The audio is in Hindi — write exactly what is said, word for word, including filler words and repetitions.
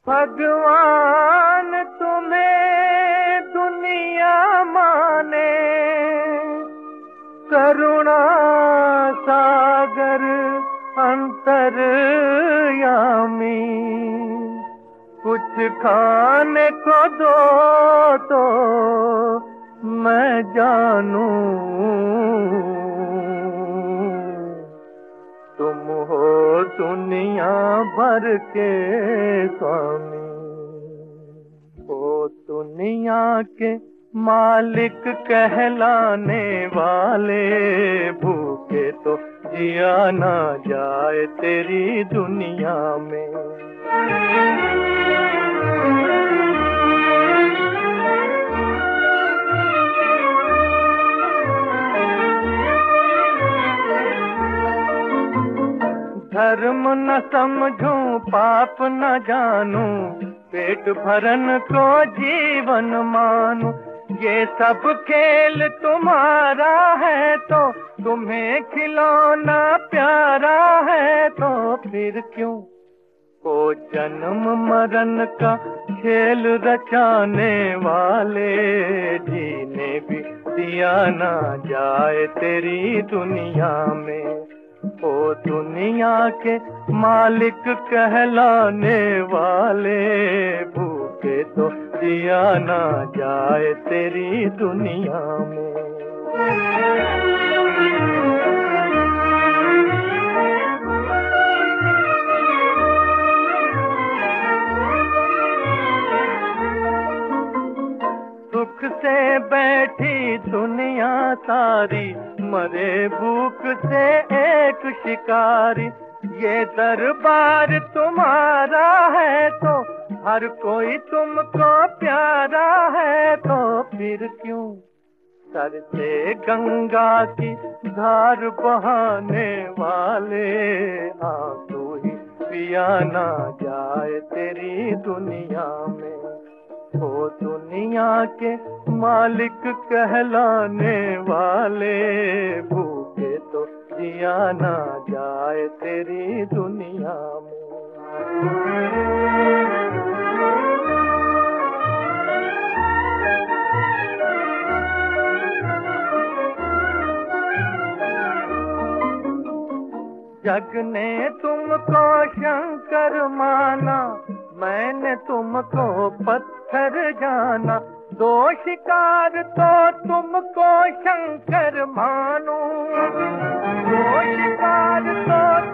भगवान तुम्हें दुनिया माने, करुणा सागर अंतर्यामी। कुछ खाने को दो तो मैं जानूं, तुम हो दुनिया भर के स्वामी। हो दुनिया के मालिक कहलाने वाले, भूखे तो जिया ना जाए तेरी दुनिया में। धर्म न समझूं पाप न जानूं, पेट भरन को जीवन मानूं। ये सब खेल तुम्हारा है तो तुम्हें खिलौना प्यारा है, तो फिर क्यों को जन्म मरण का खेल रचाने वाले, जीने भी दिया ना जाए तेरी दुनिया में। ओ दुनिया के मालिक कहलाने वाले, भूखे तो दिया ना जाए तेरी दुनिया में। सुख से बैठी दुनिया सारी, मरे भूख से एक शिकारी। ये दरबार तुम्हारा है तो हर कोई तुमको प्यारा है, तो फिर क्यों सर से गंगा की धार बहाने वाले, आंसू ही पिया ना जाए तेरी दुनिया में। ओ दुनिया के मालिक कहलाने वाले, भूखे तो जिया ना जाए तेरी दुनिया में। जग ने तुमको शंकर माना, मैंने तुमको पत्थर जाना। दो शिकार तो तुमको शंकर मानूं, दो शिकार तो